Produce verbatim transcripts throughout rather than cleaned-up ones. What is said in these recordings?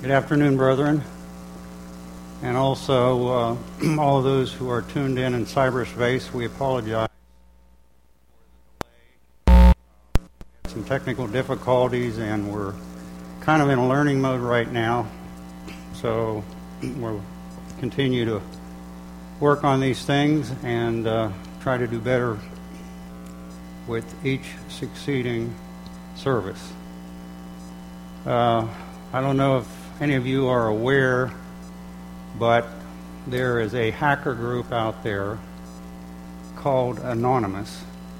Good afternoon, brethren, and also uh, all of those who are tuned in in cyberspace. We apologize for the delay. Uh, we had some technical difficulties, and we're kind of in a learning mode right now, so we'll continue to work on these things and uh, try to do better with each succeeding service. Uh, I don't know if any of you are aware, but there is a hacker group out there called Anonymous,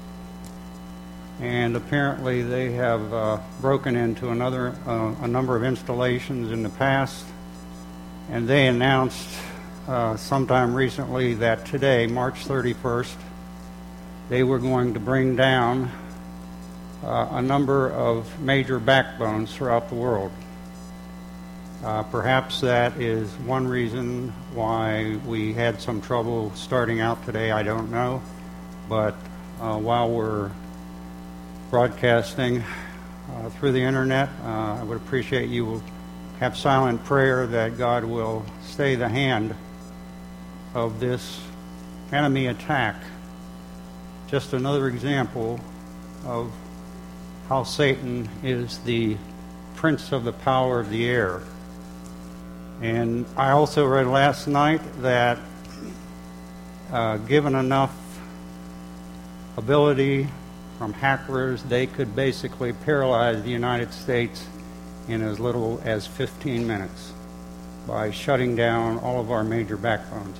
and apparently they have uh, broken into another uh, a number of installations in the past, and they announced uh, sometime recently that today, March thirty-first, they were going to bring down uh, a number of major backbones throughout the world. Uh, perhaps that is one reason why we had some trouble starting out today. I don't know. But uh, while we're broadcasting uh, through the internet, uh, I would appreciate you will have silent prayer that God will stay the hand of this enemy attack. Just another example of how Satan is the prince of the power of the air. And I also read last night that uh, given enough ability from hackers, they could basically paralyze the United States in as little as fifteen minutes by shutting down all of our major backbones.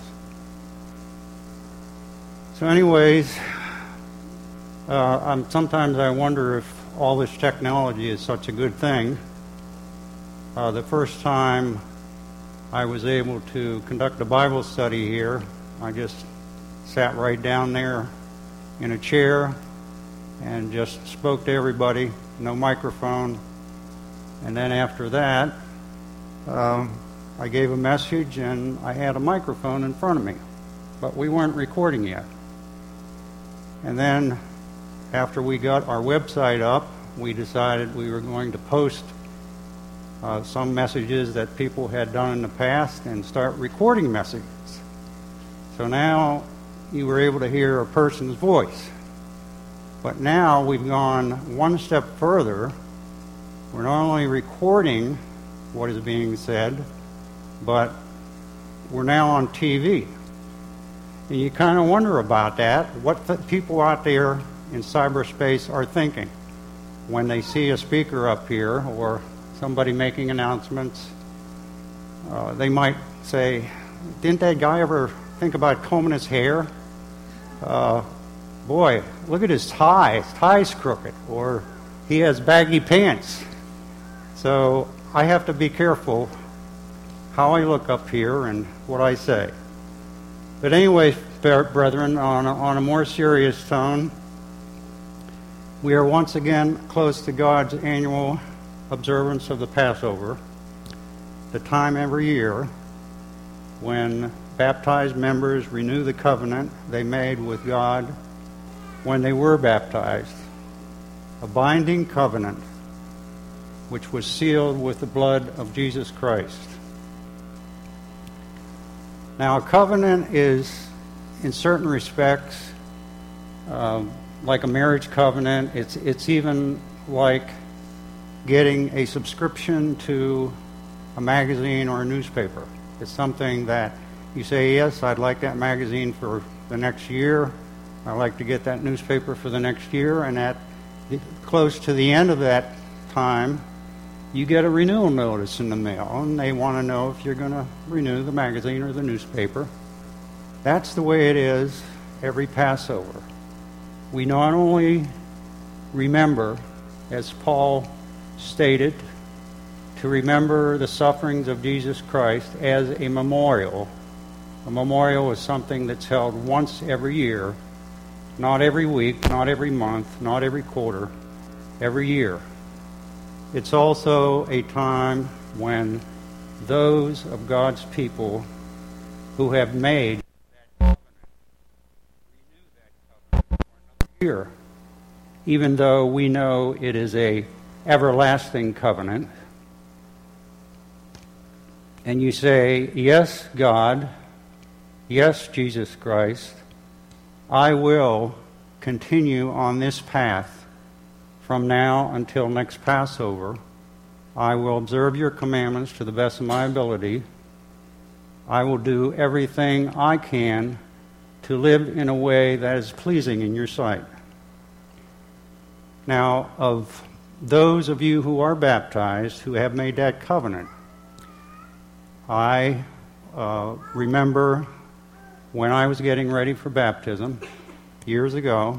So anyways, uh, I'm, sometimes I wonder if all this technology is such a good thing. Uh, the first time I was able to conduct a Bible study here, I just sat right down there in a chair and just spoke to everybody, no microphone. And then after that, um, I gave a message and I had a microphone in front of me, but we weren't recording yet. And then after we got our website up, we decided we were going to post Uh, some messages that people had done in the past and start recording messages. So now you were able to hear a person's voice. But now we've gone one step further. We're not only recording what is being said, but we're now on T V. And you kind of wonder about that, what the people out there in cyberspace are thinking when they see a speaker up here or somebody making announcements. Uh, they might say, didn't that guy ever think about combing his hair? Uh, boy, look at his tie. His tie's crooked. Or he has baggy pants. So I have to be careful how I look up here and what I say. But anyway, brethren, on a, on a more serious tone, we are once again close to God's annual observance of the Passover, the time every year when baptized members renew the covenant they made with God when they were baptized, a binding covenant which was sealed with the blood of Jesus Christ. Now, a covenant is, in certain respects, uh, like a marriage covenant. It's it's even like getting a subscription to a magazine or a newspaper. It's something that you say, yes, I'd like that magazine for the next year. I'd like to get that newspaper for the next year. And at the, close to the end of that time, you get a renewal notice in the mail, and they want to know if you're going to renew the magazine or the newspaper. That's the way it is every Passover. We not only remember, as Paul stated, to remember the sufferings of Jesus Christ as a memorial. A memorial is something that's held once every year, not every week, not every month, not every quarter, every year. It's also a time when those of God's people who have made that covenant renew that covenant for another year, even though we know it is a everlasting covenant. and you say, yes, God, yes, Jesus Christ, I will continue on this path from now until next Passover. I will observe your commandments to the best of my ability. I will do everything I can to live in a way that is pleasing in your sight. Now, of those of you who are baptized, who have made that covenant, I uh, remember when I was getting ready for baptism years ago.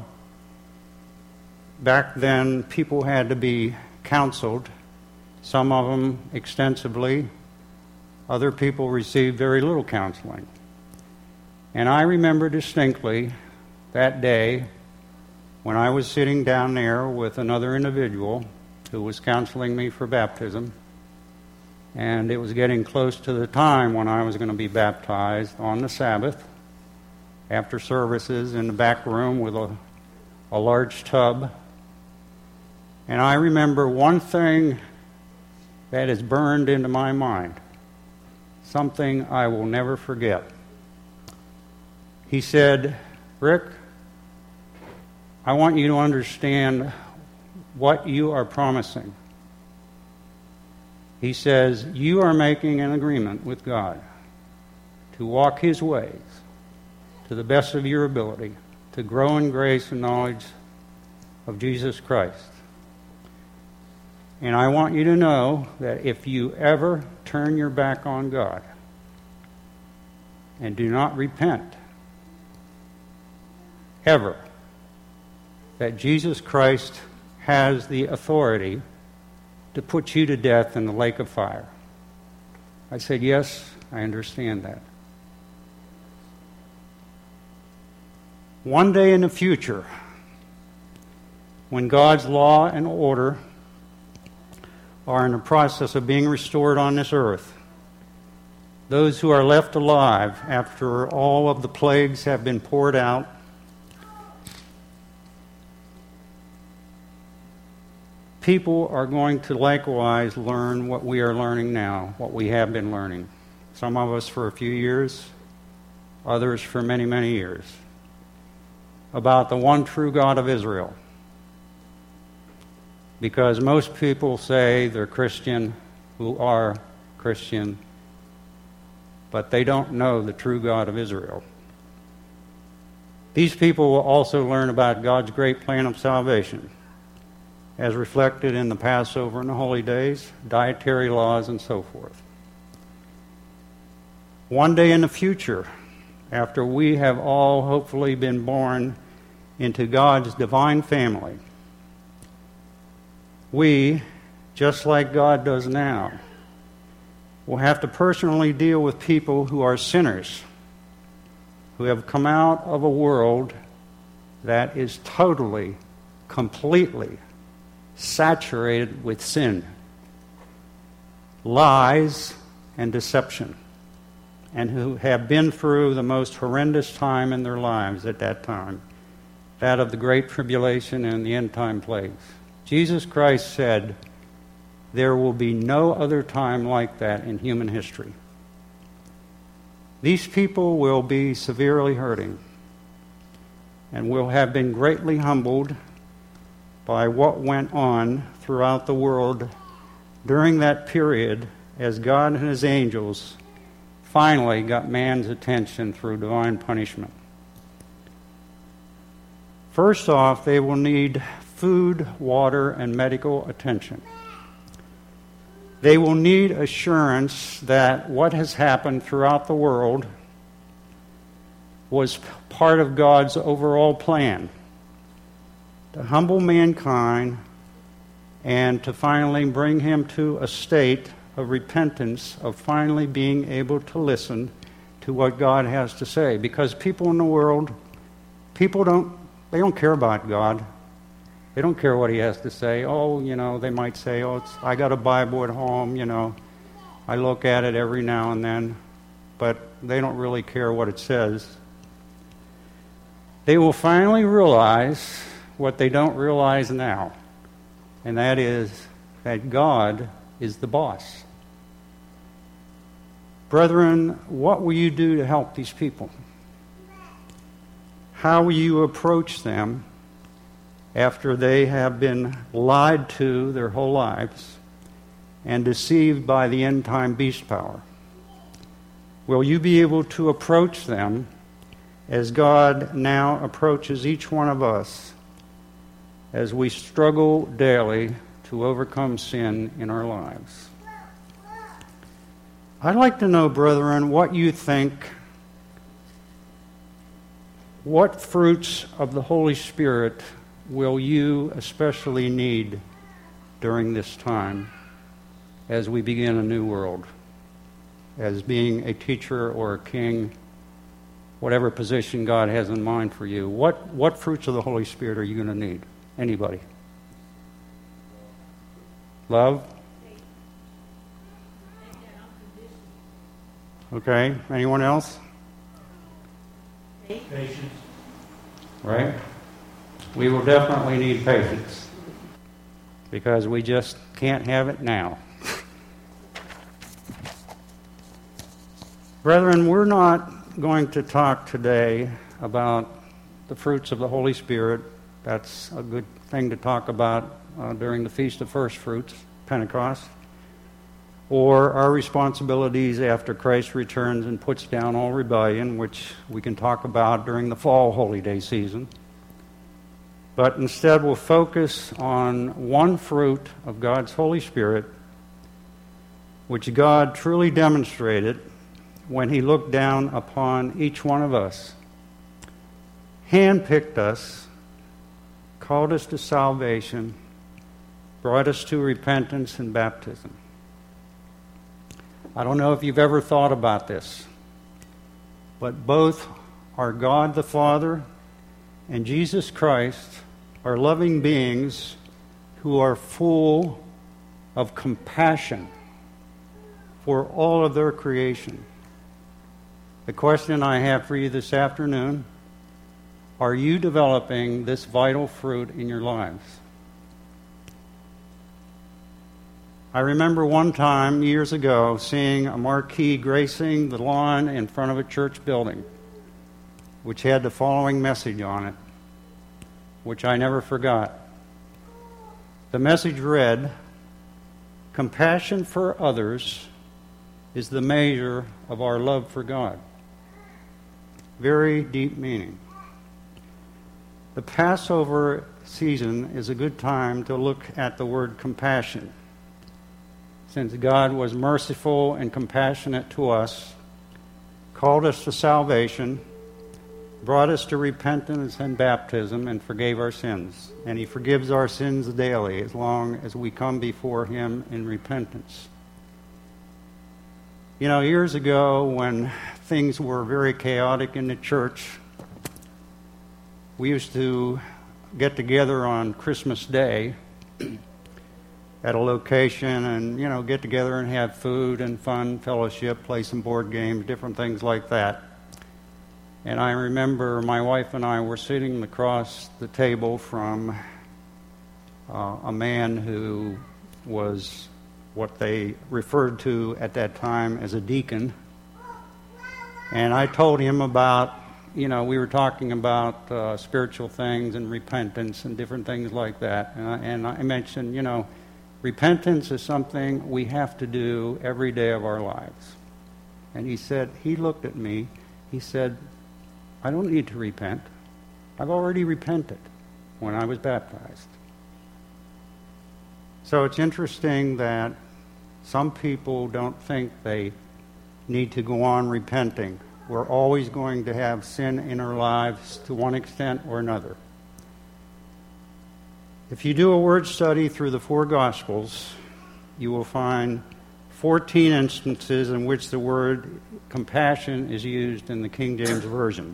Back then, people had to be counseled, some of them extensively. Other people received very little counseling. And I remember distinctly that day when I was sitting down there with another individual who was counseling me for baptism, and it was getting close to the time when I was going to be baptized on the Sabbath, after services in the back room with a, a large tub. And I remember one thing that is burned into my mind, something I will never forget. He said, Rick, I want you to understand what you are promising. He says, you are making an agreement with God to walk His ways to the best of your ability, to grow in grace and knowledge of Jesus Christ. And I want you to know that if you ever turn your back on God and do not repent, ever, that Jesus Christ has the authority to put you to death in the lake of fire. I said, yes, I understand that. One day in the future, when God's law and order are in the process of being restored on this earth, those who are left alive after all of the plagues have been poured out, people are going to likewise learn what we are learning now, what we have been learning. Some of us for a few years, others for many, many years, about the one true God of Israel. Because most people say they're Christian, who are Christian, but they don't know the true God of Israel. These people will also learn about God's great plan of salvation, as reflected in the Passover and the holy days, dietary laws, and so forth. One day in the future, after we have all hopefully been born into God's divine family, we, just like God does now, will have to personally deal with people who are sinners, who have come out of a world that is totally, completely saturated with sin, lies, and deception, and who have been through the most horrendous time in their lives at that time, that of the Great Tribulation and the end-time plagues. Jesus Christ said, there will be no other time like that in human history. These people will be severely hurting and will have been greatly humbled by what went on throughout the world during that period as God and His angels finally got man's attention through divine punishment. First off, they will need food, water, and medical attention. They will need assurance that what has happened throughout the world was part of God's overall plan to humble mankind and to finally bring him to a state of repentance, of finally being able to listen to what God has to say. Because people in the world, people don't, they don't care about God. They don't care what He has to say. Oh, you know, they might say, oh, it's, I got a Bible at home, you know. I look at it every now and then. But they don't really care what it says. They will finally realize what they don't realize now. And that is that God is the boss. Brethren, what will you do to help these people? How will you approach them after they have been lied to their whole lives and deceived by the end-time beast power? Will you be able to approach them as God now approaches each one of us as we struggle daily to overcome sin in our lives? I'd like to know, brethren, what you think, what fruits of the Holy Spirit will you especially need during this time as we begin a new world, as being a teacher or a king, whatever position God has in mind for you? What, what fruits of the Holy Spirit are you going to need? Anybody? Love? Okay. Anyone else? Patience. Right? We will definitely need patience because we just can't have it now. Brethren, we're not going to talk today about the fruits of the Holy Spirit. That's a good thing to talk about uh, during the Feast of First Fruits, Pentecost, or our responsibilities after Christ returns and puts down all rebellion, which we can talk about during the fall holy day season. But instead we'll focus on one fruit of God's Holy Spirit, which God truly demonstrated when he looked down upon each one of us, handpicked us, called us to salvation, brought us to repentance and baptism. I don't know if you've ever thought about this, but both our God the Father and Jesus Christ are loving beings who are full of compassion for all of their creation. The question I have for you this afternoon, are you developing this vital fruit in your lives? I remember one time, years ago, seeing a marquee gracing the lawn in front of a church building, which had the following message on it, which I never forgot. The message read, "Compassion for others is the measure of our love for God." Very deep meaning. The Passover season is a good time to look at the word compassion. Since God was merciful and compassionate to us, called us to salvation, brought us to repentance and baptism, and forgave our sins. And he forgives our sins daily as long as we come before him in repentance. You know, years ago when things were very chaotic in the church, we used to get together on Christmas Day at a location and, you know, get together and have food and fun, fellowship, play some board games, different things like that. And I remember my wife and I were sitting across the table from uh, a man who was what they referred to at that time as a deacon. And I told him about, you know, we were talking about uh, spiritual things and repentance and different things like that. And I, and I mentioned, you know, repentance is something we have to do every day of our lives. And he said, he looked at me, he said, "I don't need to repent. I've already repented when I was baptized." So it's interesting that some people don't think they need to go on repenting. We're always going to have sin in our lives to one extent or another. If you do a word study through the four Gospels, you will find fourteen instances in which the word compassion is used in the King James Version.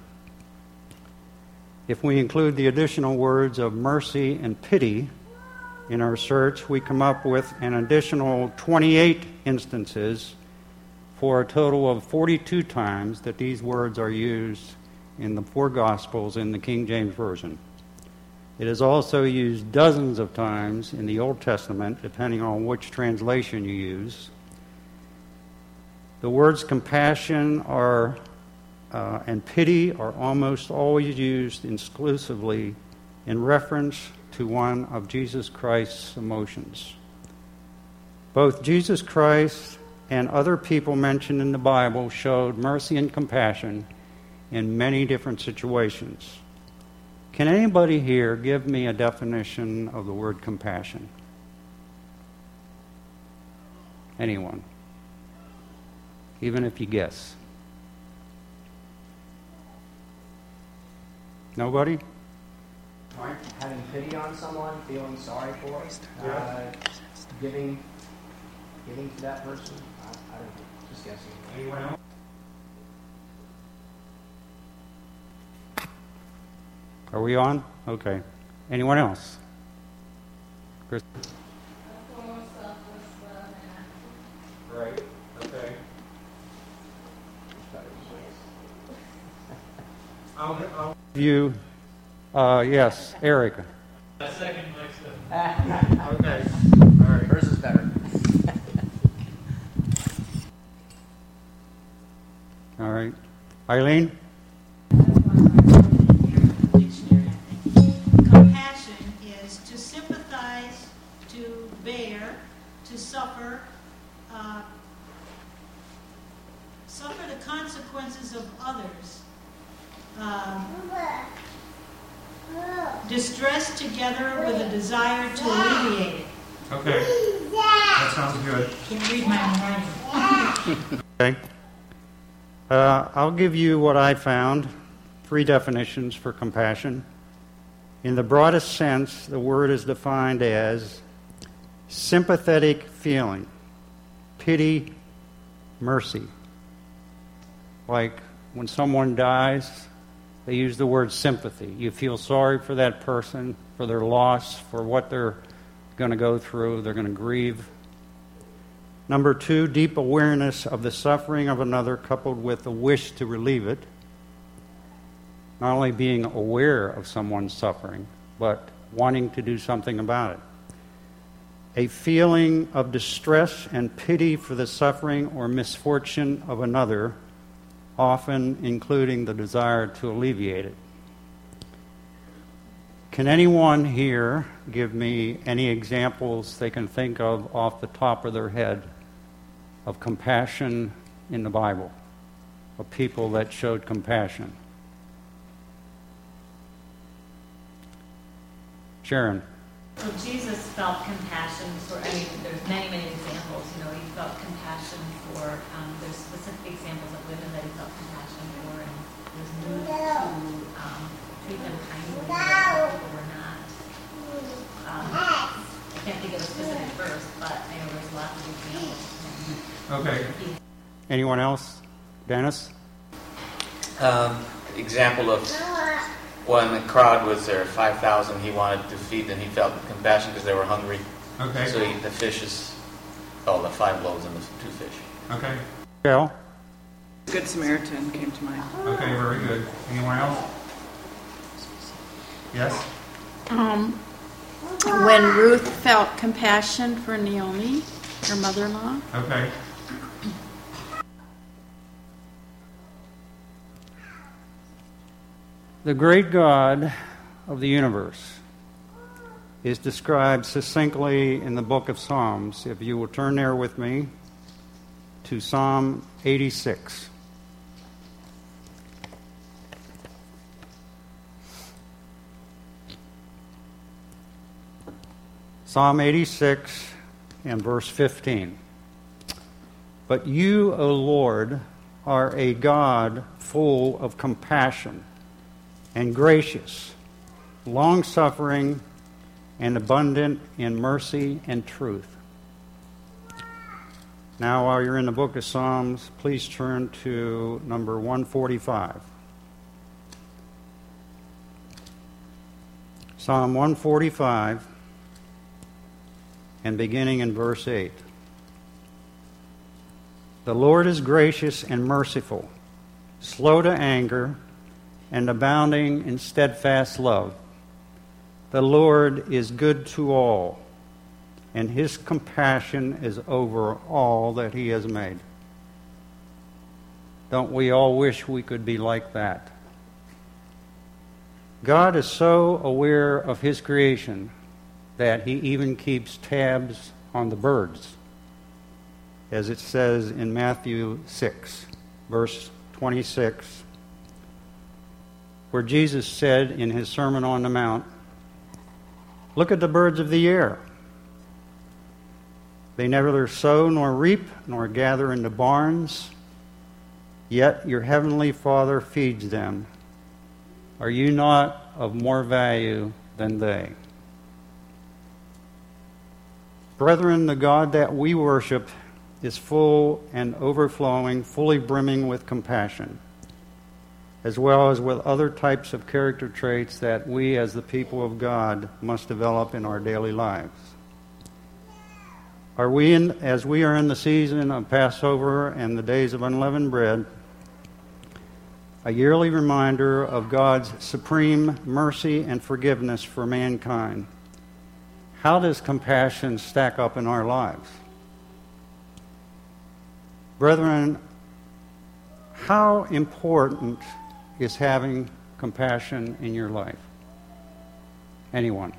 If we include the additional words of mercy and pity in our search, we come up with an additional twenty-eight instances for a total of forty-two times that these words are used in the four Gospels in the King James Version. It is also used dozens of times in the Old Testament, depending on which translation you use. The words compassion are uh, and pity are almost always used exclusively in reference to one of Jesus Christ's emotions. Both Jesus Christ and other people mentioned in the Bible showed mercy and compassion in many different situations. Can anybody here give me a definition of the word compassion? Anyone? Even if you guess. Nobody? Having pity on someone, feeling sorry for it, uh, giving, giving to that person. I, I don't know. Just guessing. Anyone else? Are we on? Okay. Anyone else? Chris? Right. Okay. I'll, I'll give you. Uh, yes, Eric. A second next to Okay. All right. Hers is better. All right. Eileen? Compassion is to sympathize, to bear, to suffer, uh, suffer the consequences of others. Um, distress together with a desire to alleviate it. Okay. That sounds good. Can't read my own writing. Okay. Uh, I'll give you what I found, three definitions for compassion. In the broadest sense, the word is defined as sympathetic feeling, pity, mercy. Like when someone dies, they use the word sympathy. You feel sorry for that person, for their loss, for what they're going to go through. They're going to grieve. Number two, deep awareness of the suffering of another coupled with a wish to relieve it. Not only being aware of someone's suffering, but wanting to do something about it. A feeling of distress and pity for the suffering or misfortune of another, often including the desire to alleviate it. Can anyone here give me any examples they can think of off the top of their head of compassion in the Bible, of people that showed compassion? Sharon. So Jesus felt compassion for, I mean, there's many, many examples. You know, he felt compassion for, um, there's specific examples of women that he felt compassion for, and he was moved to um, treat them kindly when other people were not. Um, I can't think of a specific verse, but I know there's lots of examples. Okay. Anyone else? Dennis? Um, example of when the crowd was there, five thousand, he wanted to feed them. He felt compassion because they were hungry. Okay. So he, the fishes, oh, the five loaves and the two fish. Okay. Bill? Good Samaritan came to mind. Okay, very good. Anyone else? Yes? Um, when Ruth felt compassion for Naomi, her mother-in-law. Okay. The great God of the universe is described succinctly in the book of Psalms. If you will turn there with me to Psalm eighty-six. Psalm eighty-six and verse fifteen. But you, O Lord, are a God full of compassion and gracious, long-suffering, and abundant in mercy and truth. Now, while you're in the book of Psalms, please turn to number one forty-five. Psalm one forty-five, and beginning in verse eight. The Lord is gracious and merciful, slow to anger, and abounding in steadfast love. The Lord is good to all, and his compassion is over all that he has made. Don't we all wish we could be like that? God is so aware of His creation that He even keeps tabs on the birds, as it says in Matthew six, verse twenty-six, where Jesus said in His Sermon on the Mount, "Look at the birds of the air. They neither sow nor reap nor gather into barns, yet your heavenly Father feeds them. Are you not of more value than they?" Brethren, the God that we worship is full and overflowing, fully brimming with compassion, as well as with other types of character traits that we as the people of God must develop in our daily lives. Are we in, as we are in the season of Passover and the days of unleavened bread, a yearly reminder of God's supreme mercy and forgiveness for mankind? How does compassion stack up in our lives? Brethren, how important is having compassion in your life? Anyone?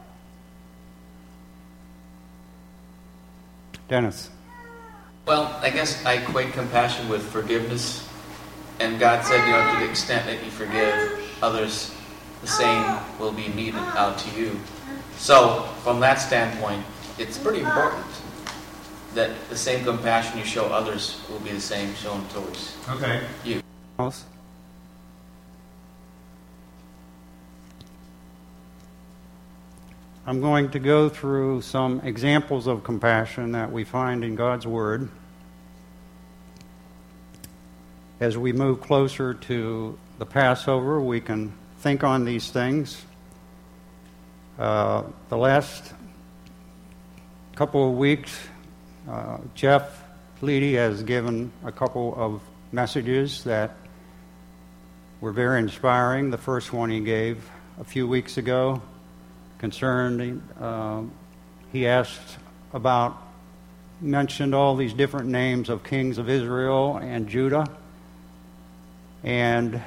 Dennis? Well, I guess I equate compassion with forgiveness. And God said, you know, to the extent that you forgive others, the same will be meted out to you. So, from that standpoint, it's pretty important that the same compassion you show others will be the same shown towards okay. you. Else? I'm going to go through some examples of compassion that we find in God's Word as we move closer to the Passover. We can think on these things. Uh, the last couple of weeks, uh, Jeff Leedy has given a couple of messages that were very inspiring. The first one he gave a few weeks ago concerned, uh, he asked about, mentioned all these different names of kings of Israel and Judah. And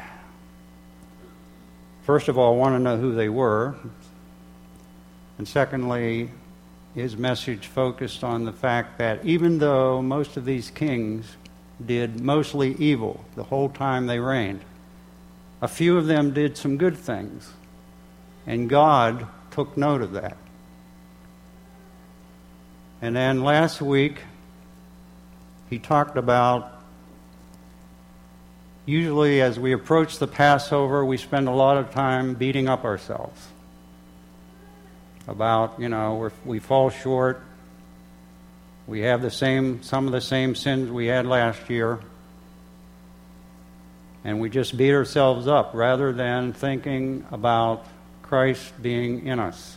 first of all, I want to know who they were. And secondly, his message focused on the fact that even though most of these kings did mostly evil the whole time they reigned, a few of them did some good things. And God took note of that. And then last week, he talked about, usually as we approach the Passover, we spend a lot of time beating up ourselves about, you know, we're, we fall short. We have the same, some of the same sins we had last year. And we just beat ourselves up rather than thinking about Christ being in us.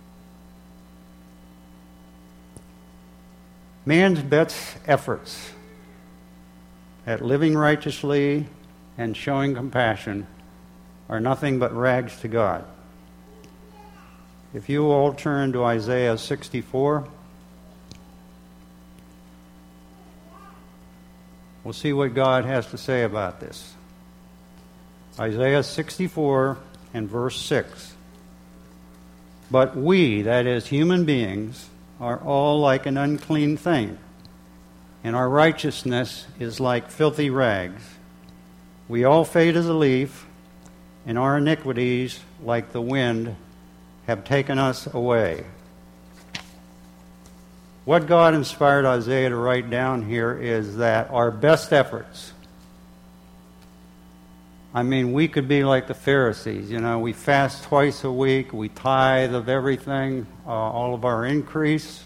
Man's best efforts at living righteously and showing compassion are nothing but rags to God. If you all turn to Isaiah sixty-four, we'll see what God has to say about this. Isaiah sixty-four and verse six. But we, that is human beings, are all like an unclean thing, and our righteousness is like filthy rags. We all fade as a leaf, and our iniquities, like the wind, have taken us away. What God inspired Isaiah to write down here is that our best efforts, I mean, we could be like the Pharisees. You know, we fast twice a week, we tithe of everything, uh, all of our increase,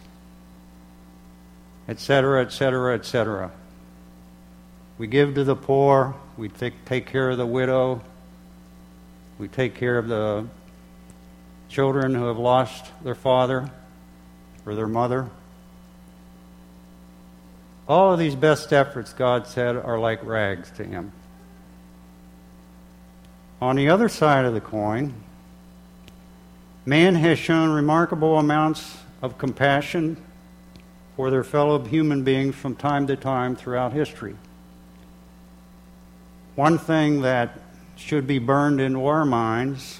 et cetera, et cetera, et cetera. We give to the poor, we take, take care of the widow, we take care of the children who have lost their father or their mother. All of these best efforts, God said, are like rags to Him. On the other side of the coin, man has shown remarkable amounts of compassion for their fellow human beings from time to time throughout history. One thing that should be burned into our minds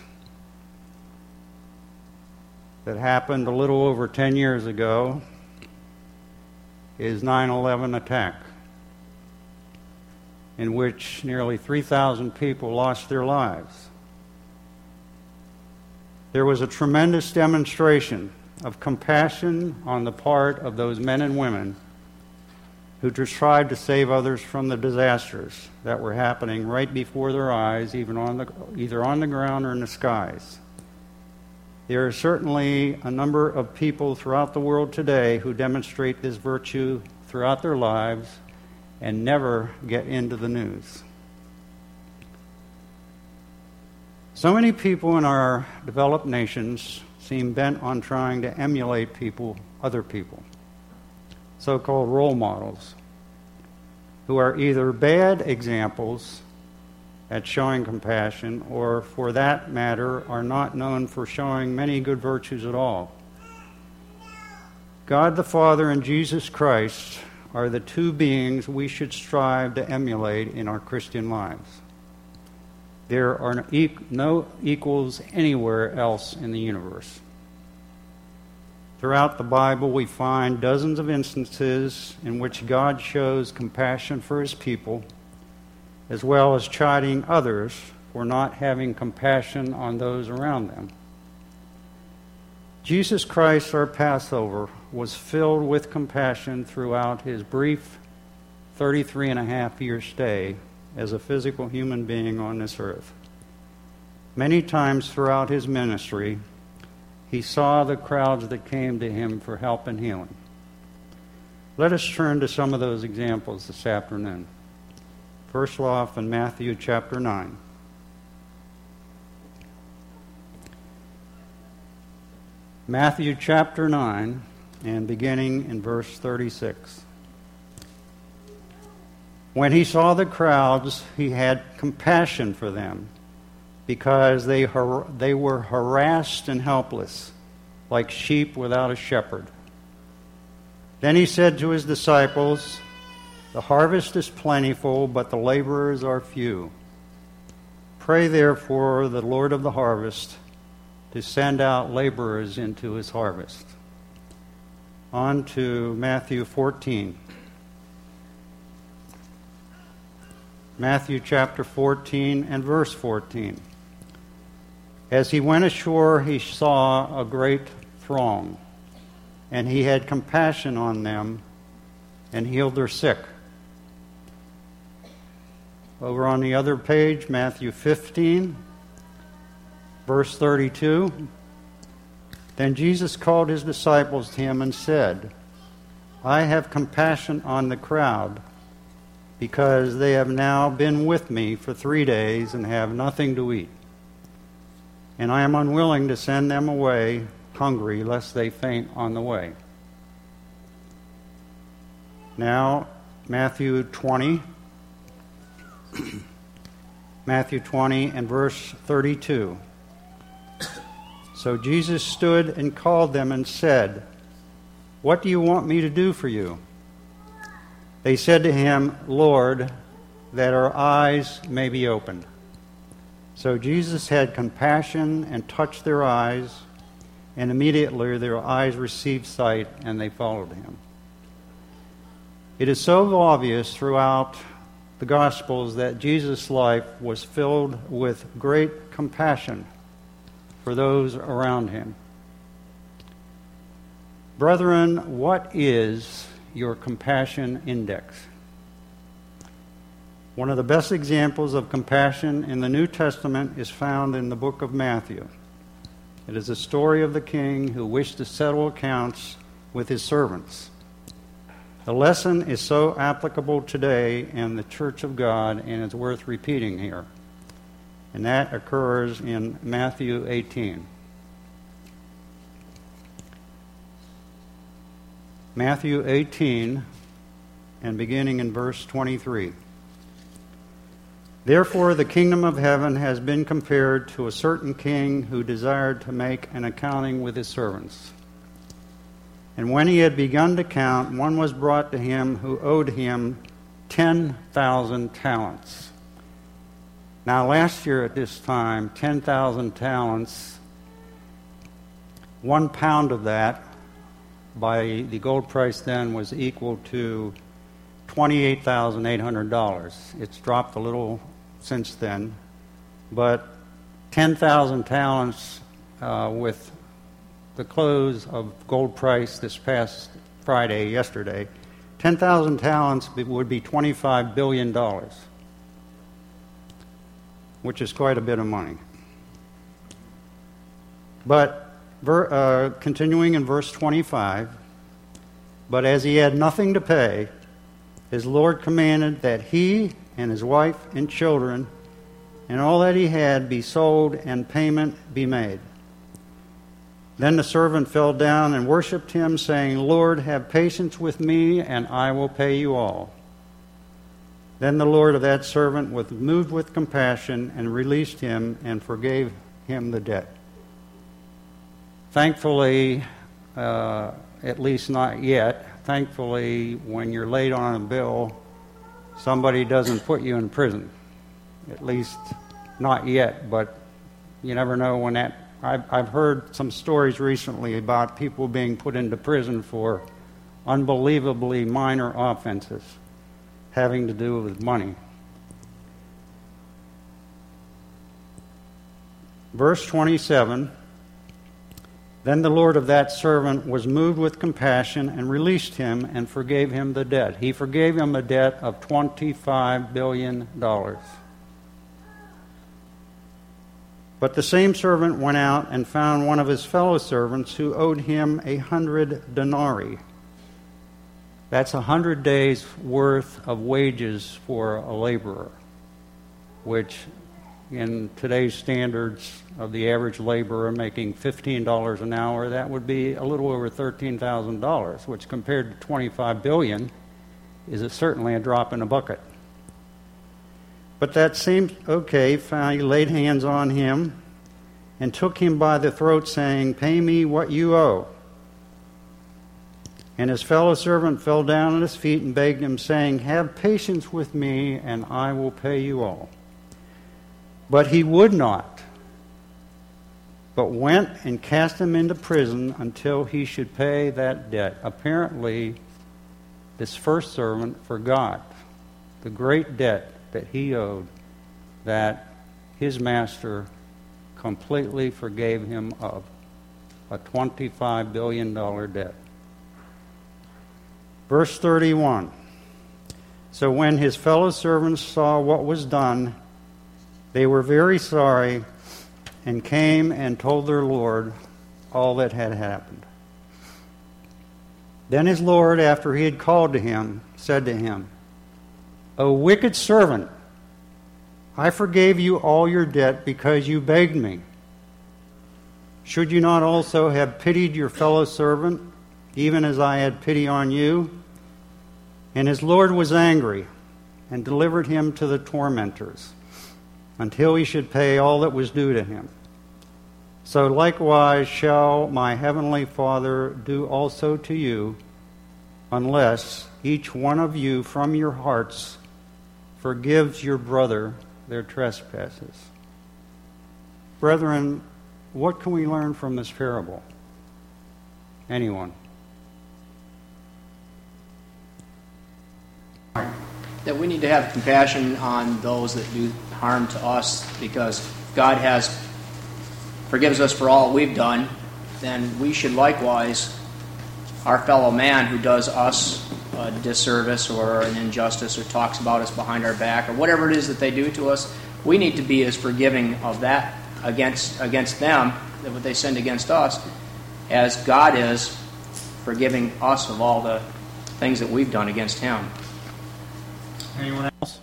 that happened a little over ten years ago is nine eleven attack, in which nearly three thousand people lost their lives. There was a tremendous demonstration of compassion on the part of those men and women who just tried to save others from the disasters that were happening right before their eyes, even on the, either on the ground or in the skies. There are certainly a number of people throughout the world today who demonstrate this virtue throughout their lives and never get into the news. So many people in our developed nations seem bent on trying to emulate people, other people, so-called role models, who are either bad examples at showing compassion, or for that matter, are not known for showing many good virtues at all. God the Father and Jesus Christ are the two beings we should strive to emulate in our Christian lives. There are no equals anywhere else in the universe. Throughout the Bible, we find dozens of instances in which God shows compassion for his people, as well as chiding others for not having compassion on those around them. Jesus Christ, our Passover, was filled with compassion throughout his brief thirty-three and a half year stay as a physical human being on this earth. Many times throughout his ministry, he saw the crowds that came to him for help and healing. Let us turn to some of those examples this afternoon. First off, in Matthew chapter nine. Matthew chapter nine, and beginning in verse thirty-six. When he saw the crowds, he had compassion for them, because they har- they were harassed and helpless, like sheep without a shepherd. Then he said to his disciples, "The harvest is plentiful, but the laborers are few. Pray therefore the Lord of the harvest to send out laborers into his harvest." On to Matthew fourteen. Matthew chapter fourteen and verse fourteen. As he went ashore, he saw a great throng, and he had compassion on them and healed their sick. Over on the other page, Matthew fifteen, verse thirty-two. Then Jesus called his disciples to him and said, "I have compassion on the crowd, because they have now been with me for three days and have nothing to eat. And I am unwilling to send them away hungry, lest they faint on the way." Now, Matthew twenty. Matthew twenty and verse thirty-two. So Jesus stood and called them and said, "What do you want me to do for you?" They said to him, "Lord, that our eyes may be opened." So Jesus had compassion and touched their eyes, and immediately their eyes received sight, and they followed him. It is so obvious throughout the Gospels that Jesus' life was filled with great compassion for those around him. Brethren, what is your compassion index? One of the best examples of compassion in the New Testament is found in the book of Matthew. It is a story of the king who wished to settle accounts with his servants. The lesson is so applicable today in the Church of God, and it's worth repeating here. And that occurs in Matthew eighteen. Matthew eighteen, and beginning in verse twenty-three. Therefore the kingdom of heaven has been compared to a certain king who desired to make an accounting with his servants. And when he had begun to count, one was brought to him who owed him ten thousand talents. Now, last year at this time, ten thousand talents, one pound of that by the gold price then was equal to twenty-eight thousand eight hundred dollars. It's dropped a little since then, but ten thousand talents uh, with the close of gold price this past Friday, yesterday, ten thousand talents would be twenty-five billion dollars, which is quite a bit of money. But ver, uh, continuing in verse twenty-five, but as he had nothing to pay, his Lord commanded that he and his wife and children and all that he had be sold and payment be made. Then the servant fell down and worshipped him, saying, Lord, have patience with me, and I will pay you all. Then the Lord of that servant was moved with compassion and released him and forgave him the debt. Thankfully, uh, at least not yet, thankfully, when you're late on a bill, somebody doesn't put you in prison. At least not yet, but you never know when that... I've, I've heard some stories recently about people being put into prison for unbelievably minor offenses having to do with money. Verse twenty-seven, then the Lord of that servant was moved with compassion and released him and forgave him the debt. He forgave him a debt of twenty-five billion dollars. But the same servant went out and found one of his fellow servants who owed him a hundred denarii. That's a hundred days' worth of wages for a laborer, which in today's standards of the average laborer making fifteen dollars an hour, that would be a little over thirteen thousand dollars, which compared to twenty-five billion dollars is a, certainly a drop in a bucket. But that seemed okay. He laid hands on him and took him by the throat, saying, pay me what you owe. And his fellow servant fell down at his feet and begged him, saying, have patience with me, and I will pay you all. But he would not, but went and cast him into prison until he should pay that debt. Apparently, this first servant forgot the great debt that he owed, that his master completely forgave him of, a twenty-five billion dollars debt. Verse thirty-one, so when his fellow servants saw what was done, they were very sorry and came and told their Lord all that had happened. Then his Lord, after he had called to him, said to him, O wicked servant, I forgave you all your debt because you begged me. Should you not also have pitied your fellow servant, even as I had pity on you? And his Lord was angry and delivered him to the tormentors until he should pay all that was due to him. So likewise shall my heavenly Father do also to you, unless each one of you from your hearts forgives your brother their trespasses. Brethren, what can we learn from this parable? Anyone? That we need to have compassion on those that do harm to us, because God has forgives us for all we've done, then we should likewise, our fellow man who does us a disservice or an injustice or talks about us behind our back or whatever it is that they do to us, we need to be as forgiving of that against against them, that what they sinned against us, as God is forgiving us of all the things that we've done against Him. Anyone else?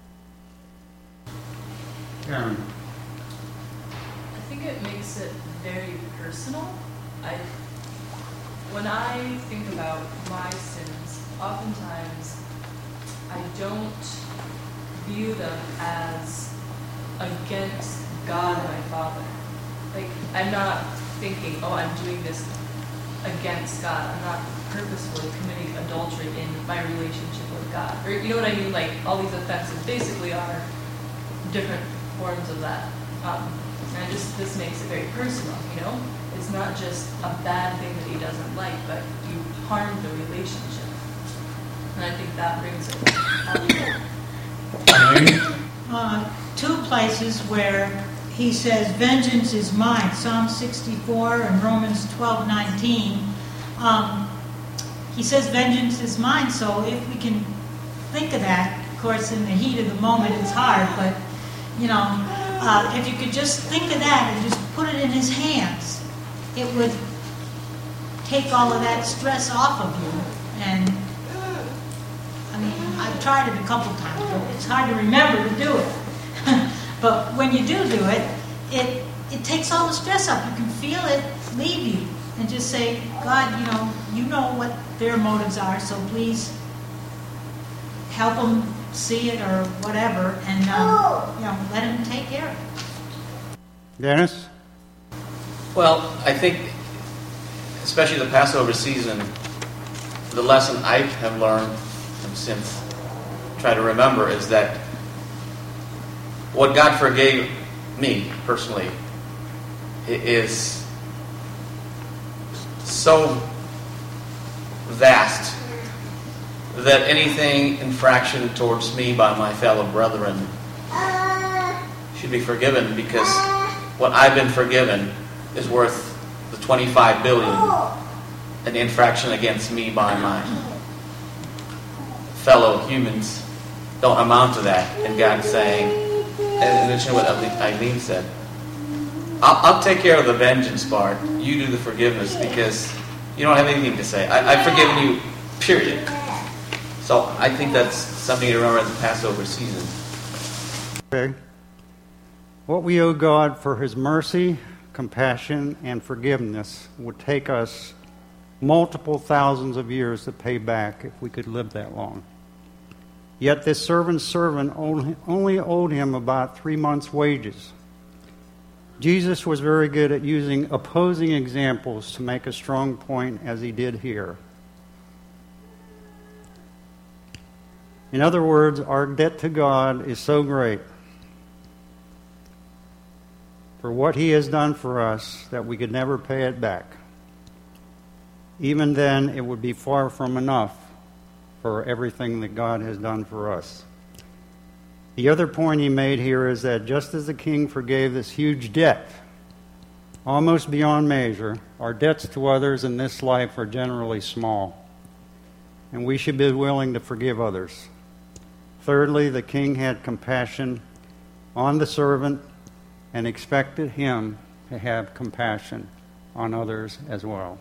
Karen. I think it makes it very personal. I, when I think about my sins, oftentimes I don't view them as against God and my Father. Like, I'm not thinking, oh, I'm doing this against God. I'm not purposefully committing adultery in my relationship with God. Or, you know what I mean? Like, all these offenses basically are different forms of that. Um, and I just, this makes it very personal, you know? It's not just a bad thing that he doesn't like, but you harm the relationship. And I think that brings it up. Uh, two places where he says, vengeance is mine, Psalm sixty-four and Romans twelve nineteen. Um, he says, vengeance is mine, so if we can think of that, of course, in the heat of the moment, it's hard, but, you know, uh, if you could just think of that and just put it in his hands, it would take all of that stress off of you. And, I mean, I've tried it a couple times, but it's hard to remember to do it. But when you do do it, it it takes all the stress up. You can feel it leave you, and just say, God, you know, you know what their motives are, so please help them see it or whatever, and um, you know, let him take care of it. Dennis? Well, I think, especially the Passover season, the lesson I have learned since try to remember is that what God forgave me personally is so vast that anything infraction towards me by my fellow brethren should be forgiven, because what I've been forgiven is worth the twenty-five billion, an infraction against me by my fellow humans don't amount to that. And God's saying, and listen to what Eileen said, I'll, I'll take care of the vengeance part. You do the forgiveness, because you don't have anything to say. I, I've forgiven you, period. So I think that's something to remember in the Passover season. Okay. What we owe God for his mercy, compassion, and forgiveness would take us multiple thousands of years to pay back if we could live that long. Yet this servant's servant only owed him about three months' wages. Jesus was very good at using opposing examples to make a strong point, as he did here. In other words, our debt to God is so great for what he has done for us that we could never pay it back. Even then, it would be far from enough for everything that God has done for us. The other point he made here is that just as the king forgave this huge debt, almost beyond measure, our debts to others in this life are generally small, and we should be willing to forgive others. Thirdly, the king had compassion on the servant and expected him to have compassion on others as well.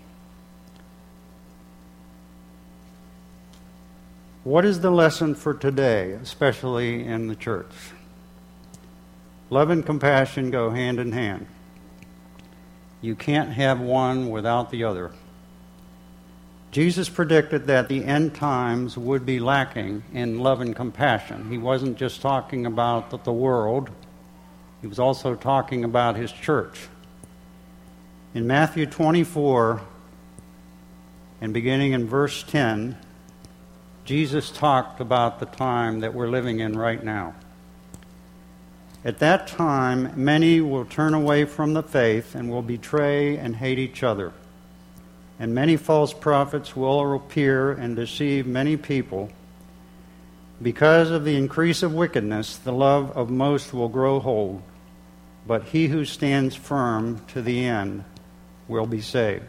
What is the lesson for today, especially in the church? Love and compassion go hand in hand. You can't have one without the other. Jesus predicted that the end times would be lacking in love and compassion. He wasn't just talking about the world. He was also talking about his church. In Matthew twenty-four, and beginning in verse ten, Jesus talked about the time that we're living in right now. At that time, many will turn away from the faith and will betray and hate each other. And many false prophets will appear and deceive many people. Because of the increase of wickedness, the love of most will grow cold, but he who stands firm to the end will be saved.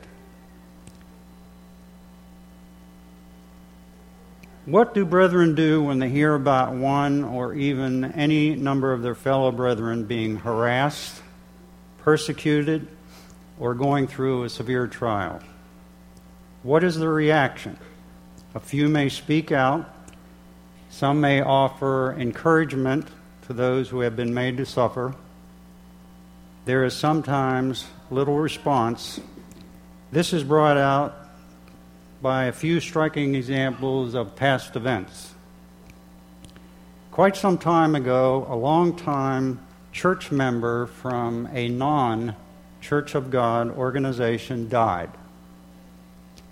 What do brethren do when they hear about one or even any number of their fellow brethren being harassed, persecuted, or going through a severe trial? What is the reaction? A few may speak out. Some may offer encouragement to those who have been made to suffer. There is sometimes little response. This is brought out by a few striking examples of past events. Quite some time ago, a long-time church member from a non-Church of God organization died.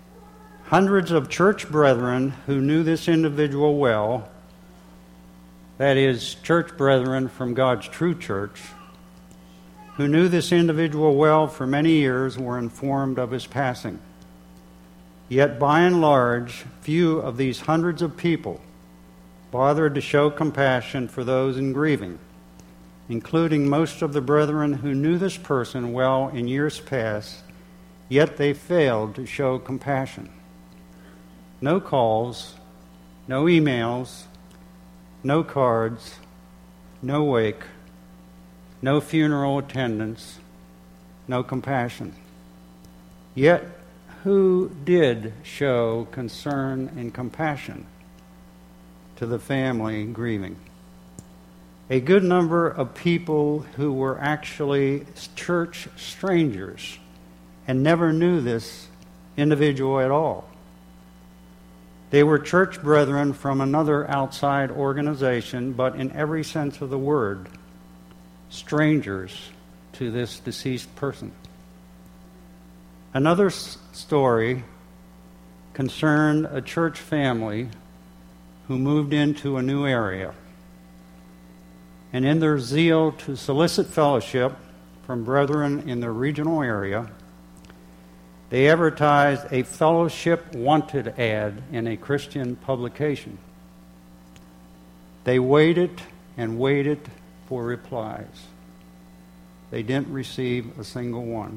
Hundreds of church brethren who knew this individual well that is, church brethren from God's true church, who knew this individual well for many years, were informed of his passing. Yet by and large, few of these hundreds of people bothered to show compassion for those in grieving, including most of the brethren who knew this person well in years past, yet they failed to show compassion. No calls, no emails, no cards, no wake, no funeral attendance, no compassion. Yet who did show concern and compassion to the family grieving? A good number of people who were actually church strangers and never knew this individual at all. They were church brethren from another outside organization, but in every sense of the word, strangers to this deceased person. Another s- story concerned a church family who moved into a new area. And in their zeal to solicit fellowship from brethren in the regional area, they advertised a fellowship wanted ad in a Christian publication. They waited and waited for replies. They didn't receive a single one.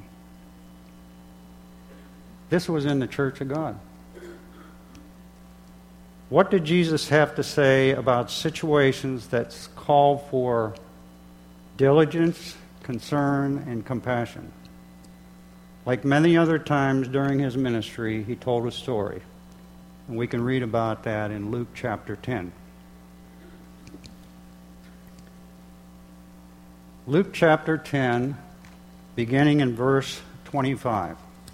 This was in the Church of God. What did Jesus have to say about situations that call for diligence, concern, and compassion? Like many other times during his ministry, he told a story. And we can read about that in Luke chapter ten. Luke chapter ten, beginning in verse twenty-five.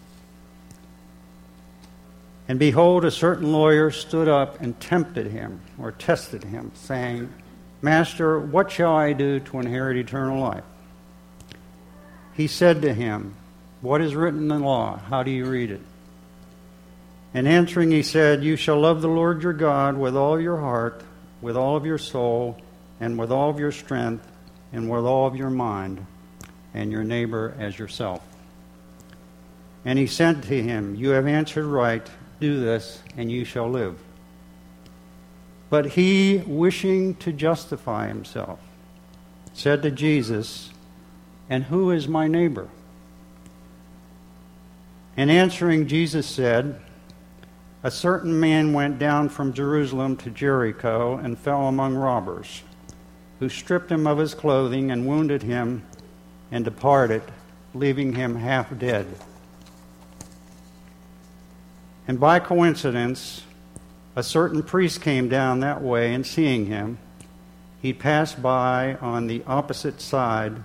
And behold, a certain lawyer stood up and tempted him, or tested him, saying, Master, what shall I do to inherit eternal life? He said to him, What is written in the law? How do you read it? And answering he said, You shall love the Lord your God with all your heart, with all of your soul, and with all of your strength, and with all of your mind, and your neighbor as yourself. And he said to him, You have answered right. Do this, and you shall live. But he, wishing to justify himself, said to Jesus, And who is my neighbor? And answering, Jesus said, A certain man went down from Jerusalem to Jericho and fell among robbers, who stripped him of his clothing and wounded him and departed, leaving him half dead. And by coincidence, a certain priest came down that way, and seeing him, he passed by on the opposite side.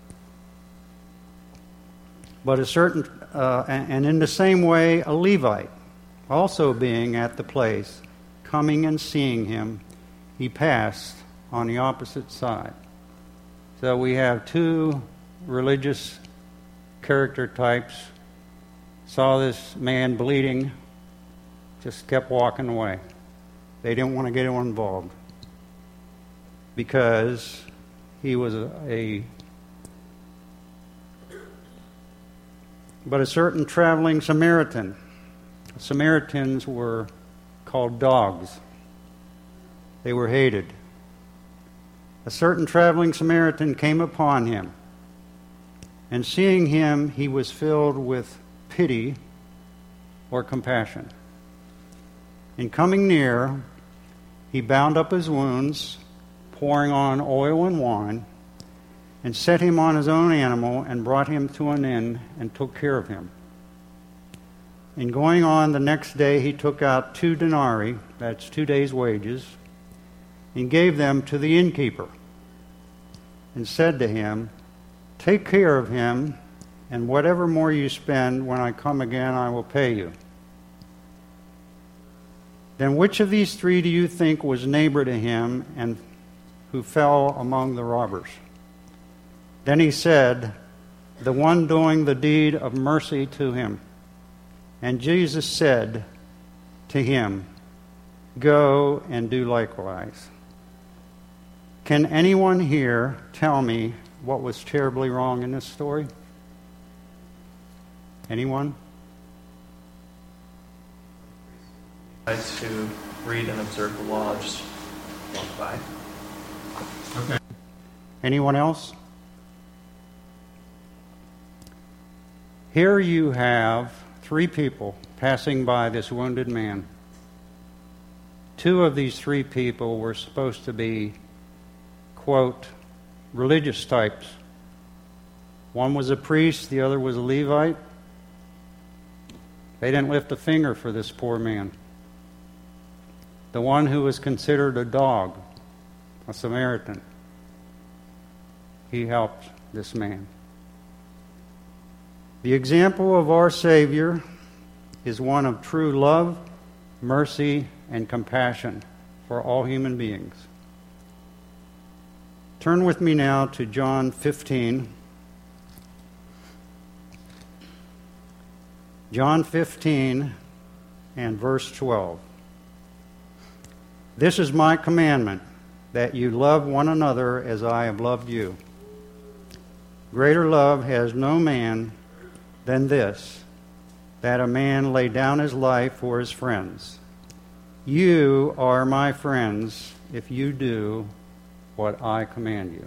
But a certain, uh, and in the same way, a Levite, also being at the place, coming and seeing him, he passed on the opposite side. So we have two religious character types. Saw this man bleeding, just kept walking away. They didn't want to get involved because he was a, a but a certain traveling Samaritan. Samaritans were called dogs. They were hated. A certain traveling Samaritan came upon him, and seeing him, he was filled with pity or compassion. And coming near, he bound up his wounds, pouring on oil and wine, and set him on his own animal, and brought him to an inn, and took care of him. And going on the next day, he took out two denarii, that's two days' wages, and gave them to the innkeeper, and said to him, Take care of him, and whatever more you spend, when I come again, I will pay you. Then which of these three do you think was neighbor to him, and who fell among the robbers? Then he said, The one doing the deed of mercy to him. And Jesus said to him, Go and do likewise. Can anyone here tell me what was terribly wrong in this story? Anyone? Tried to read and observe the law, just walk by. Okay. Anyone else? Here you have three people passing by this wounded man. Two of these three people were supposed to be, quote, religious types. One was a priest, the other was a Levite. They didn't lift a finger for this poor man. The one who was considered a dog, a Samaritan, he helped this man. The example of our Savior is one of true love, mercy, and compassion for all human beings. Turn with me now to John fifteen. John fifteen and verse twelve. This is my commandment, that you love one another as I have loved you. Greater love has no man than this, that a man lay down his life for his friends. You are my friends if you do what I command you.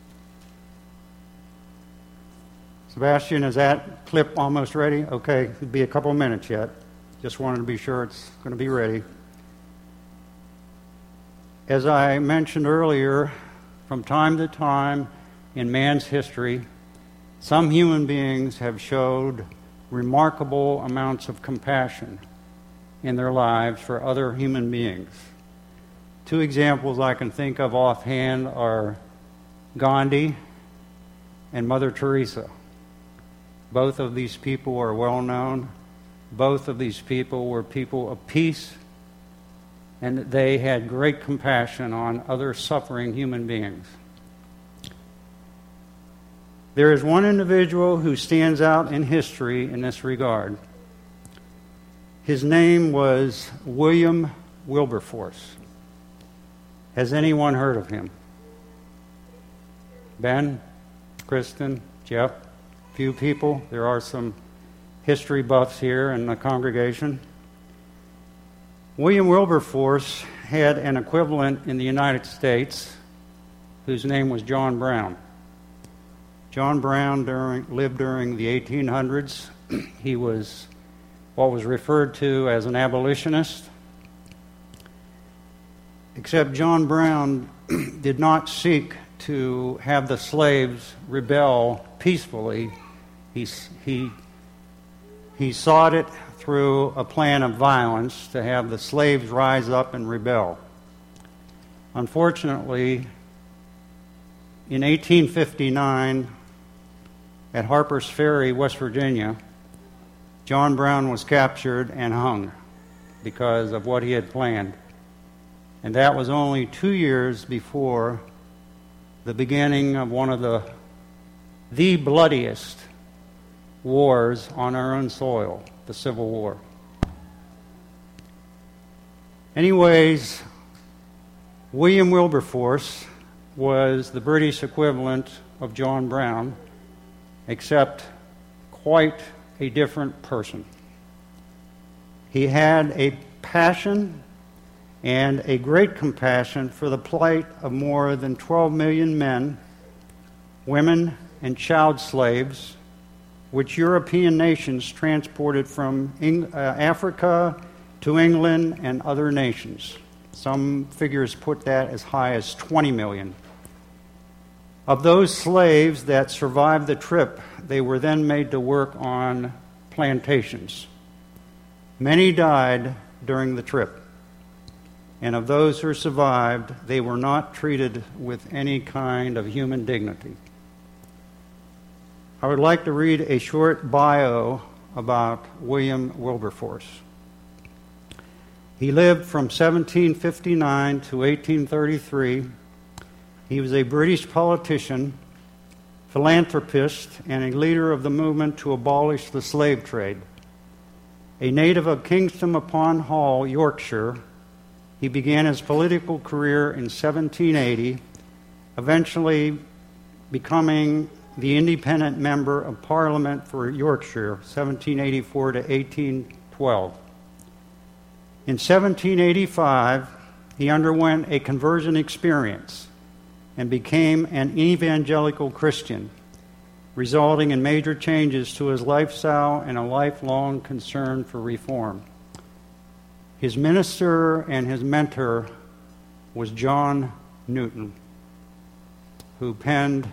Sebastian, is that clip almost ready? Okay, it'll be a couple of minutes yet. Just wanted to be sure it's going to be ready. As I mentioned earlier, from time to time in man's history, some human beings have showed remarkable amounts of compassion in their lives for other human beings. Two examples I can think of offhand are Gandhi and Mother Teresa. Both of these people are well known. Both of these people were people of peace, and they had great compassion on other suffering human beings. There is one individual who stands out in history in this regard. His name was William Wilberforce. Has anyone heard of him? Ben, Kristen, Jeff, few people. There are some history buffs here in the congregation. William Wilberforce had an equivalent in the United States whose name was John Brown. John Brown during, lived during the eighteen hundreds. He was what was referred to as an abolitionist. Except John Brown did not seek to have the slaves rebel peacefully. He, he, he sought it through a plan of violence to have the slaves rise up and rebel. Unfortunately, in eighteen fifty-nine, at Harper's Ferry, West Virginia, John Brown was captured and hung because of what he had planned. And that was only two years before the beginning of one of the the bloodiest wars on our own soil, the Civil War. Anyways, William Wilberforce was the British equivalent of John Brown, except quite a different person. He had a passion and a great compassion for the plight of more than twelve million men, women, and child slaves, which European nations transported from Eng- uh, Africa to England and other nations. Some figures put that as high as twenty million. Of those slaves that survived the trip, they were then made to work on plantations. Many died during the trip. And of those who survived, they were not treated with any kind of human dignity. I would like to read a short bio about William Wilberforce. He lived from seventeen fifty-nine to eighteen thirty-three. He was a British politician, philanthropist, and a leader of the movement to abolish the slave trade. A native of Kingston upon Hull, Yorkshire, he began his political career in seventeen eighty eventually becoming the independent member of Parliament for Yorkshire, seventeen eighty-four to eighteen twelve. In seventeen eighty-five, he underwent a conversion experience and became an evangelical Christian, resulting in major changes to his lifestyle and a lifelong concern for reform. His minister and his mentor was John Newton, who penned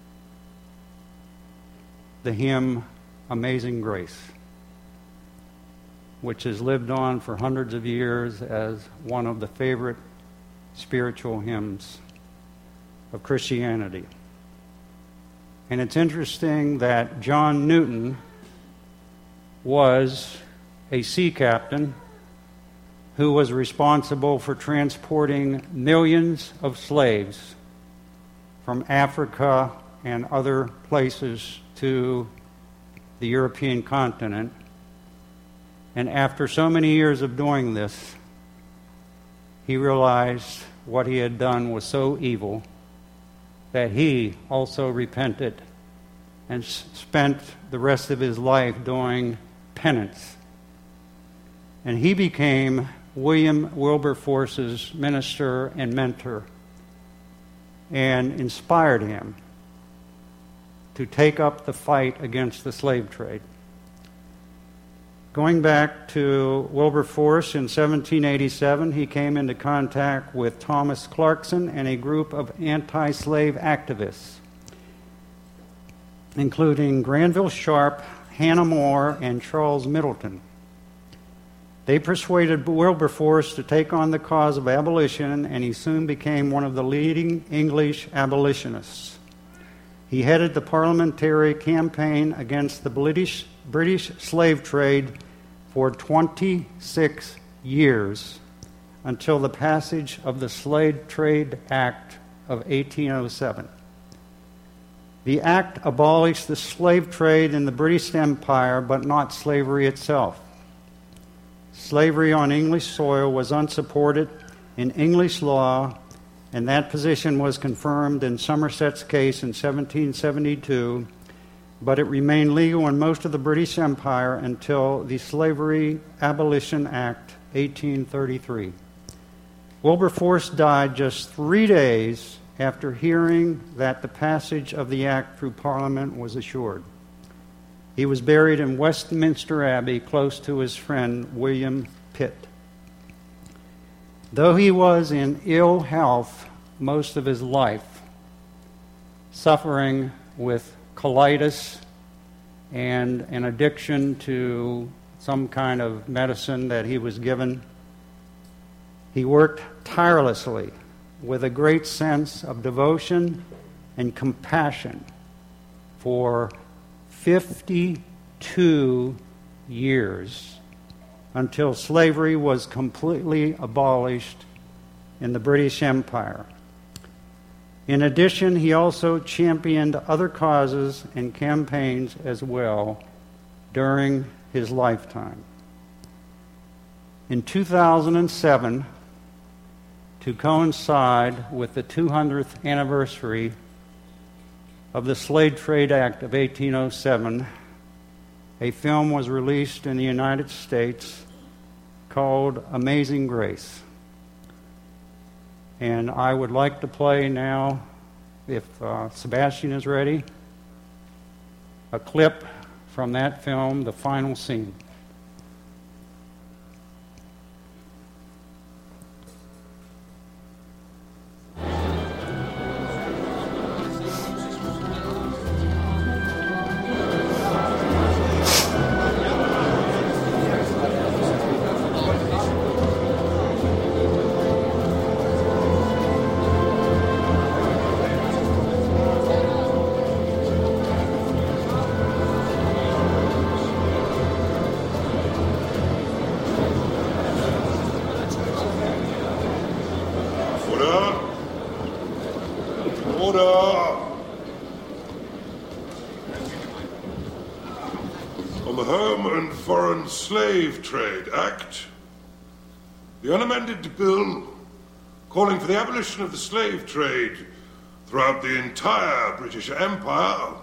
the hymn Amazing Grace, which has lived on for hundreds of years as one of the favorite spiritual hymns of Christianity. And it's interesting that John Newton was a sea captain who was responsible for transporting millions of slaves from Africa and other places to the European continent. And after so many years of doing this, he realized what he had done was so evil that he also repented and s- spent the rest of his life doing penance. And he became William Wilberforce's minister and mentor and inspired him to take up the fight against the slave trade. Going back to Wilberforce in seventeen eighty-seven, he came into contact with Thomas Clarkson and a group of anti-slave activists, including Granville Sharp, Hannah More, and Charles Middleton. They persuaded Wilberforce to take on the cause of abolition, and he soon became one of the leading English abolitionists. He headed the parliamentary campaign against the British, British slave trade for twenty-six years until the passage of the Slave Trade Act of eighteen oh seven. The act abolished the slave trade in the British Empire, but not slavery itself. Slavery on English soil was unsupported in English law, and that position was confirmed in Somerset's case in seventeen seventy-two, but it remained legal in most of the British Empire until the Slavery Abolition Act, eighteen thirty-three. Wilberforce died just three days after hearing that the passage of the act through Parliament was assured. He was buried in Westminster Abbey close to his friend William Pitt. Though he was in ill health most of his life, suffering with colitis and an addiction to some kind of medicine that he was given, he worked tirelessly with a great sense of devotion and compassion for fifty-two years until slavery was completely abolished in the British Empire. In addition, he also championed other causes and campaigns as well during his lifetime. In two thousand seven, to coincide with the two hundredth anniversary of the Slave Trade Act of eighteen oh seven, a film was released in the United States called Amazing Grace. And I would like to play now, if uh, Sebastian is ready, a clip from that film, the final scene. Slave Trade Act, the unamended bill calling for the abolition of the slave trade throughout the entire British Empire.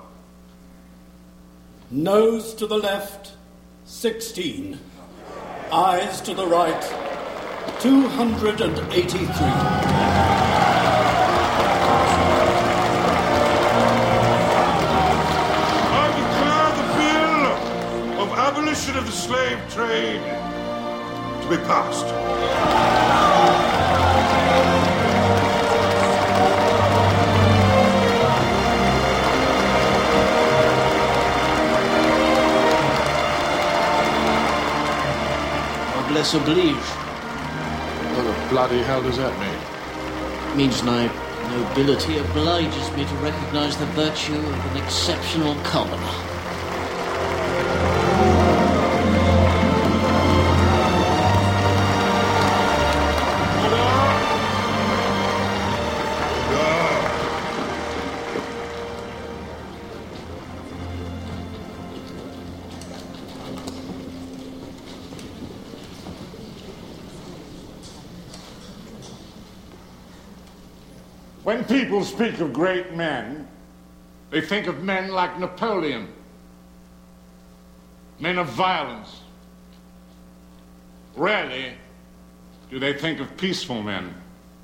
Nose to the left, sixteen. Eyes to the right, two hundred eighty-three. Abolition of the slave trade to be passed. Noblesse oblige. What the bloody hell does that mean? It means my nobility obliges me to recognize the virtue of an exceptional commoner. When people speak of great men, they think of men like Napoleon, men of violence. Rarely do they think of peaceful men.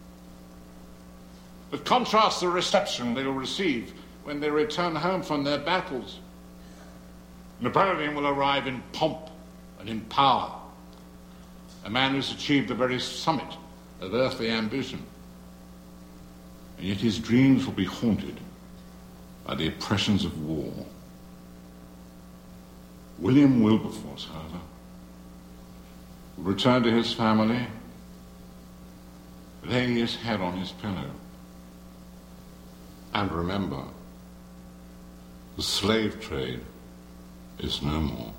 But contrast the reception they will receive when they return home from their battles. Napoleon will arrive in pomp and in power, a man who's achieved the very summit of earthly ambition. And yet his dreams will be haunted by the oppressions of war. William Wilberforce, however, will return to his family, laying his head on his pillow. And remember, the slave trade is no more.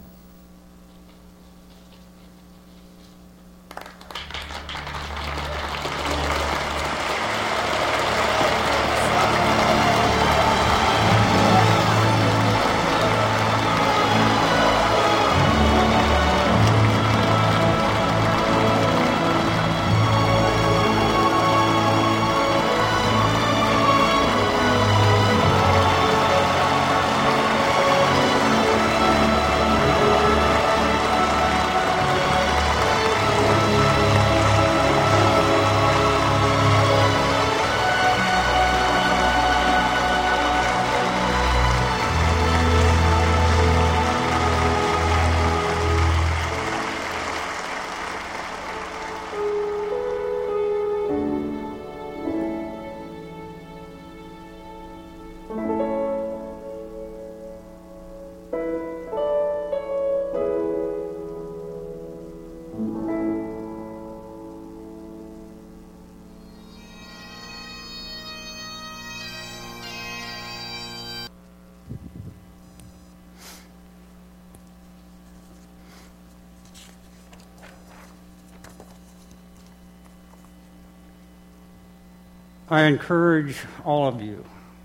I encourage all of you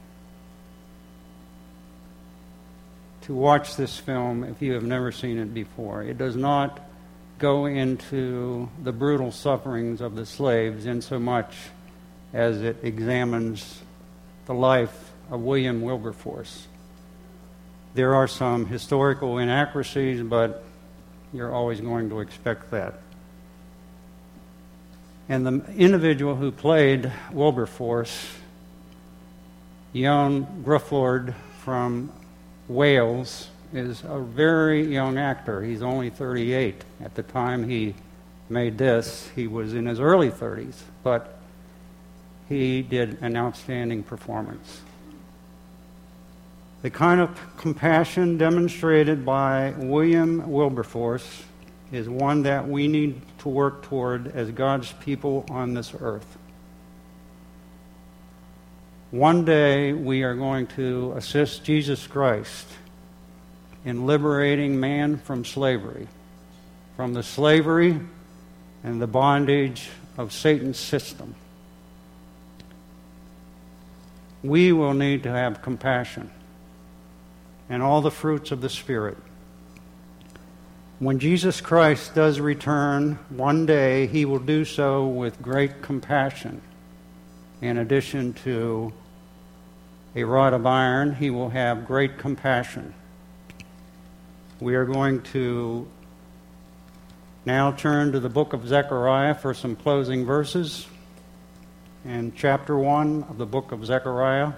to watch this film if you have never seen it before. It does not go into the brutal sufferings of the slaves insomuch as it examines the life of William Wilberforce. There are some historical inaccuracies, but you're always going to expect that. And the individual who played Wilberforce, young Grufflord from Wales, is a very young actor. He's only thirty-eight. At the time he made this, he was in his early thirties, but he did an outstanding performance. The kind of compassion demonstrated by William Wilberforce is one that we need to work toward as God's people on this earth. One day we are going to assist Jesus Christ in liberating man from slavery, from the slavery and the bondage of Satan's system. We will need to have compassion and all the fruits of the Spirit. When Jesus Christ does return one day, he will do so with great compassion, in addition to a rod of iron, he will have great compassion. We are going to now turn to the book of Zechariah for some closing verses. And chapter one of the book of Zechariah,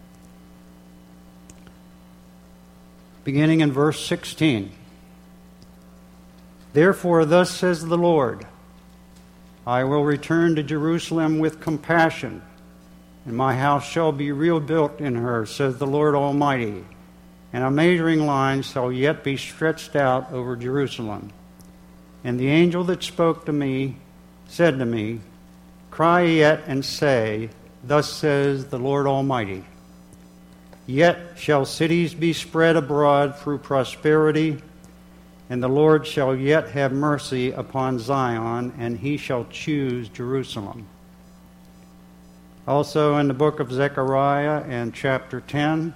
beginning in verse sixteen. Therefore, thus says the Lord, I will return to Jerusalem with compassion, and my house shall be rebuilt in her, says the Lord Almighty, and a measuring line shall yet be stretched out over Jerusalem. And the angel that spoke to me said to me, Cry yet and say, Thus says the Lord Almighty, Yet shall cities be spread abroad through prosperity, and the Lord shall yet have mercy upon Zion, and he shall choose Jerusalem. Also in the book of Zechariah and chapter ten,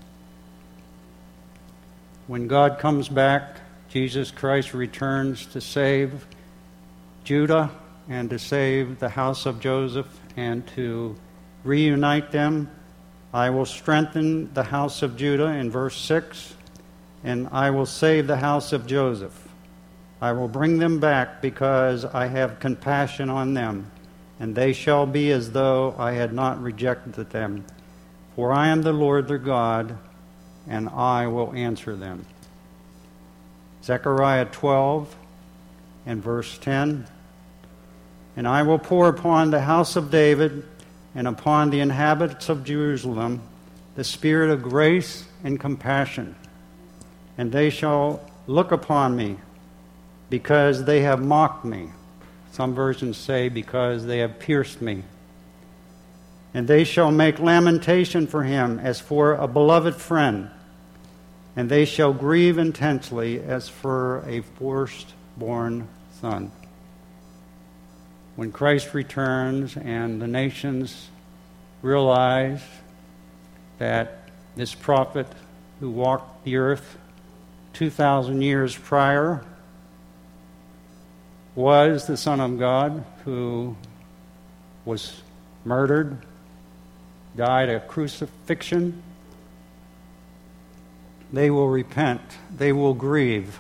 when God comes back, Jesus Christ returns to save Judah and to save the house of Joseph and to reunite them. I will strengthen the house of Judah in verse six, and I will save the house of Joseph. I will bring them back because I have compassion on them, and they shall be as though I had not rejected them. For I am the Lord their God, and I will answer them. Zechariah twelve and verse ten. And I will pour upon the house of David and upon the inhabitants of Jerusalem the spirit of grace and compassion. And they shall look upon me, because they have mocked me. Some versions say, because they have pierced me. And they shall make lamentation for him as for a beloved friend. And they shall grieve intensely as for a firstborn son. When Christ returns and the nations realize that this prophet who walked the earth two thousand years prior was the Son of God who was murdered, died a crucifixion, they will repent, they will grieve.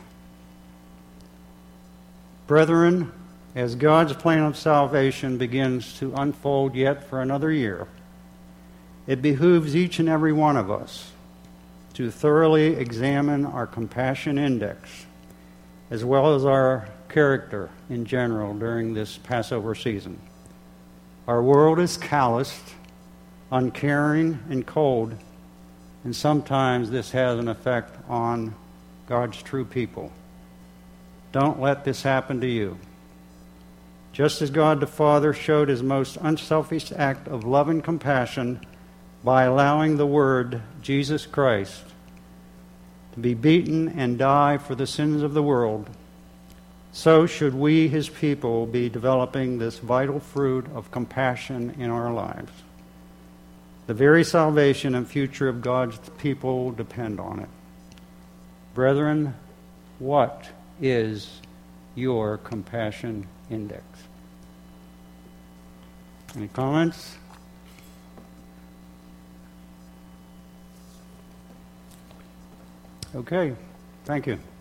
Brethren, as God's plan of salvation begins to unfold yet for another year, it behooves each and every one of us to thoroughly examine our compassion index, as well as our character in general during this Passover season. Our world is calloused, uncaring, and cold, and sometimes this has an effect on God's true people. Don't let this happen to you. Just as God the Father showed his most unselfish act of love and compassion by allowing the Word, Jesus Christ, to be beaten and die for the sins of the world, so should we, his people, be developing this vital fruit of compassion in our lives. The very salvation and future of God's people depend on it. Brethren, what is your compassion index? Any comments? Okay, thank you.